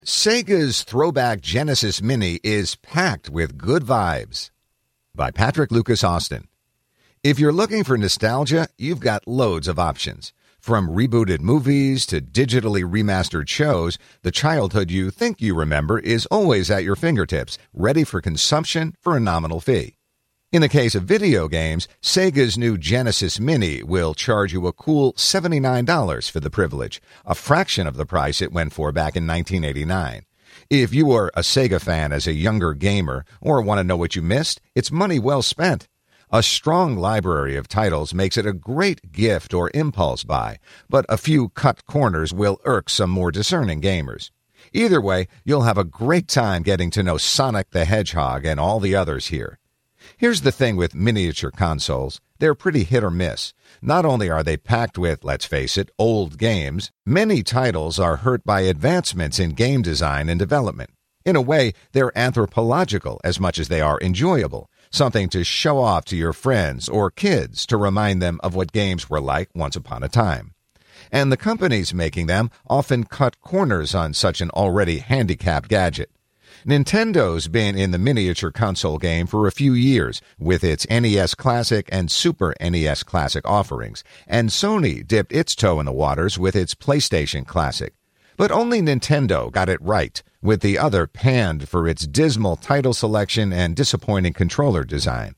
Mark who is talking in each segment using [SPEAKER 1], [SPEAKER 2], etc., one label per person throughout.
[SPEAKER 1] Sega's throwback Genesis Mini is packed with good vibes. By Patrick Lucas Austin. If you're looking for nostalgia, you've got loads of options. From rebooted movies to digitally remastered shows, the childhood you think you remember is always at your fingertips, ready for consumption for a nominal fee. In the case of video games, Sega's new Genesis Mini will charge you a cool $79 for the privilege, a fraction of the price it went for back in 1989. If you are a Sega fan as a younger gamer or want to know what you missed, it's money well spent. A strong library of titles makes it a great gift or impulse buy, but a few cut corners will irk some more discerning gamers. Either way, you'll have a great time getting to know Sonic the Hedgehog and all the others here. Here's the thing with miniature consoles. They're pretty hit or miss. Not only are they packed with, let's face it, old games, many titles are hurt by advancements in game design and development. In a way, they're anthropological as much as they are enjoyable, something to show off to your friends or kids to remind them of what games were like once upon a time. And the companies making them often cut corners on such an already handicapped gadget. Nintendo's been in the miniature console game for a few years with its NES Classic and Super NES Classic offerings, and Sony dipped its toe in the waters with its PlayStation Classic. But only Nintendo got it right, with the other panned for its dismal title selection and disappointing controller design.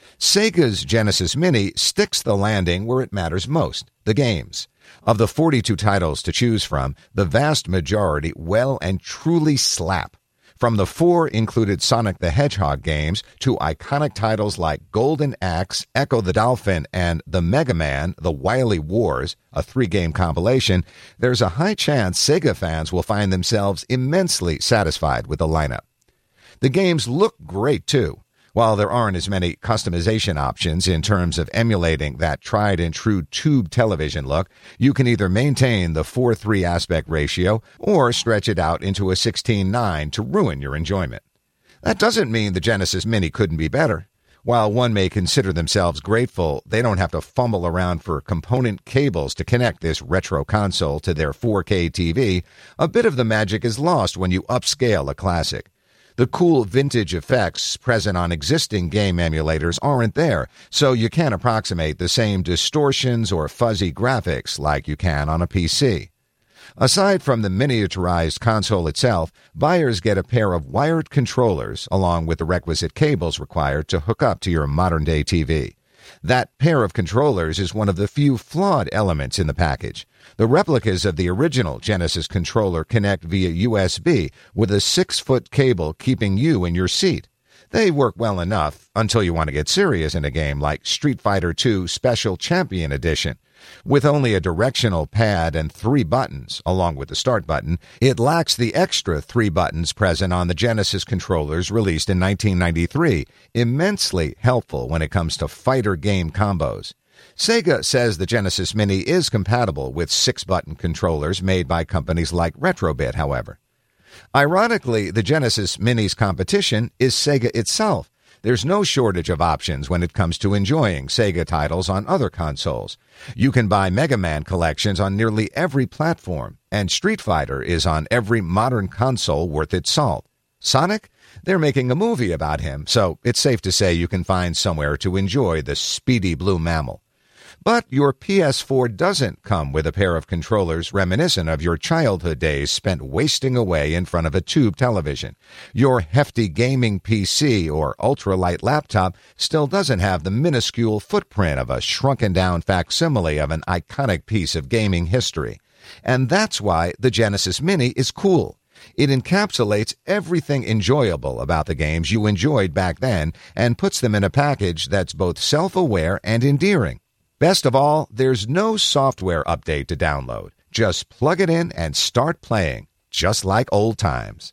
[SPEAKER 1] Sega's Genesis Mini sticks the landing where it matters most, the games. Of the 42 titles to choose from, the vast majority well and truly slap. From the 4 included Sonic the Hedgehog games to iconic titles like Golden Axe, Echo the Dolphin, and The Mega Man, The Wily Wars, a 3-game compilation, there's a high chance Sega fans will find themselves immensely satisfied with the lineup. The games look great, too. While there aren't as many customization options in terms of emulating that tried-and-true tube television look, you can either maintain the 4:3 aspect ratio or stretch it out into a 16:9 to ruin your enjoyment. That doesn't mean the Genesis Mini couldn't be better. While one may consider themselves grateful they don't have to fumble around for component cables to connect this retro console to their 4K TV, a bit of the magic is lost when you upscale a classic. The cool vintage effects present on existing game emulators aren't there, so you can't approximate the same distortions or fuzzy graphics like you can on a PC. Aside from the miniaturized console itself, buyers get a pair of wired controllers along with the requisite cables required to hook up to your modern-day TV. That pair of controllers is one of the few flawed elements in the package. The replicas of the original Genesis controller connect via USB with a 6-foot cable keeping you in your seat. They work well enough until you want to get serious in a game like Street Fighter II Special Champion Edition. With only a directional pad and 3 buttons, along with the start button, it lacks the extra 3 buttons present on the Genesis controllers released in 1993, immensely helpful when it comes to fighter game combos. Sega says the Genesis Mini is compatible with 6-button controllers made by companies like Retrobit, however. Ironically, the Genesis Mini's competition is Sega itself. There's no shortage of options when it comes to enjoying Sega titles on other consoles. You can buy Mega Man collections on nearly every platform, and Street Fighter is on every modern console worth its salt. Sonic? They're making a movie about him, so it's safe to say you can find somewhere to enjoy the speedy blue mammal. But your PS4 doesn't come with a pair of controllers reminiscent of your childhood days spent wasting away in front of a tube television. Your hefty gaming PC or ultralight laptop still doesn't have the minuscule footprint of a shrunken-down facsimile of an iconic piece of gaming history. And that's why the Genesis Mini is cool. It encapsulates everything enjoyable about the games you enjoyed back then and puts them in a package that's both self-aware and endearing. Best of all, there's no software update to download. Just plug it in and start playing, just like old times.